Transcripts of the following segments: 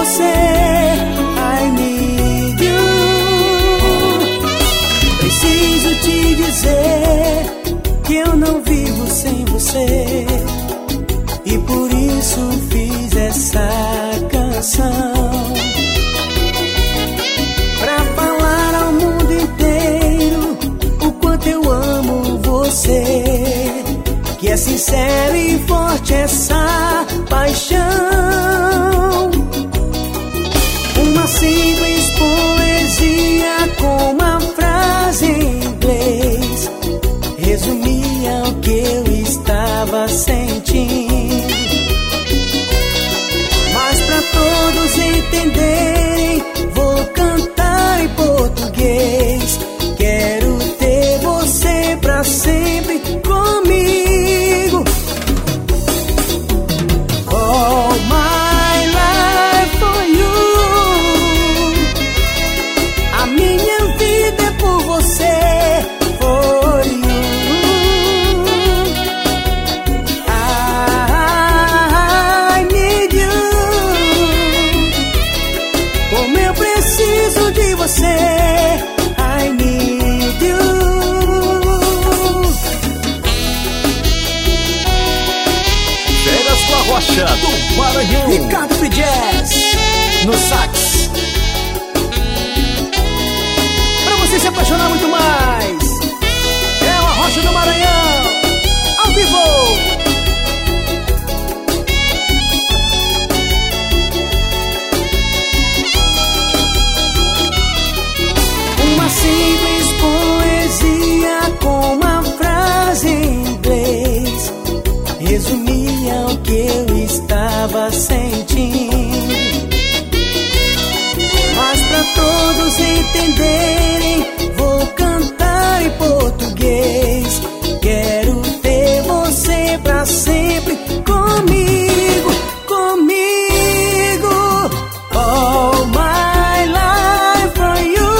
você. I need you. Preciso te dizer que eu não vivo sem você, e por isso fiz essa canção, pra falar ao mundo inteiro o quanto eu amo você, que é sincero e forte essa paixão. Uma simples poesia com uma frase em inglês resumia o que eu estava sentindo. Mas pra todos entenderem, vou cantar em português. Quero ter você pra sempre comigo. All my life for you. A minha vida é por você. For you. I need you. Como eu preciso de você. I need you. Feras com a Rocha do Maranhão. Ricardo Free Jazz no sax, pra você se apaixonar muito mais. É a Rocha do Maranhão, ao vivo. Uma simples poesia com uma frase em inglês resumia o que eu estava sentindo. Mas pra todos entenderem, vou cantar em português. Quero ter você pra sempre comigo, comigo. All my life for you.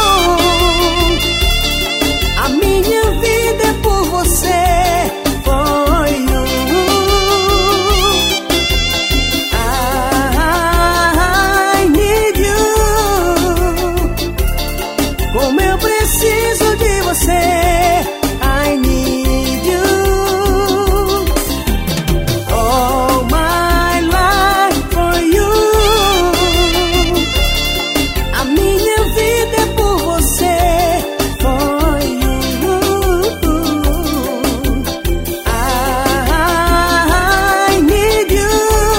A minha vida é por você. For you. I need you. Como eu preciso de você. I need you. All my life for you. A minha vida é por você. For you. I need you.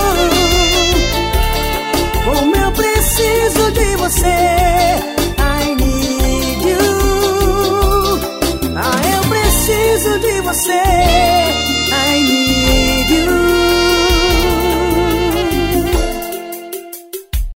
Como eu preciso de você. I need you. Ah, eu preciso de você.